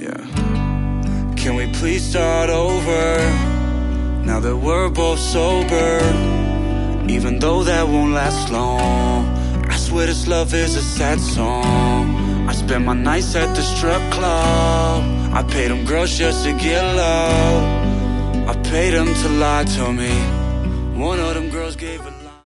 Yeah. Can we please start over, now that we're both sober? Even though that won't last long, I swear this love is a sad song. I spend my nights at the strip club, I paid them girls just to get love. I paid them to lie to me. One of them girls gave a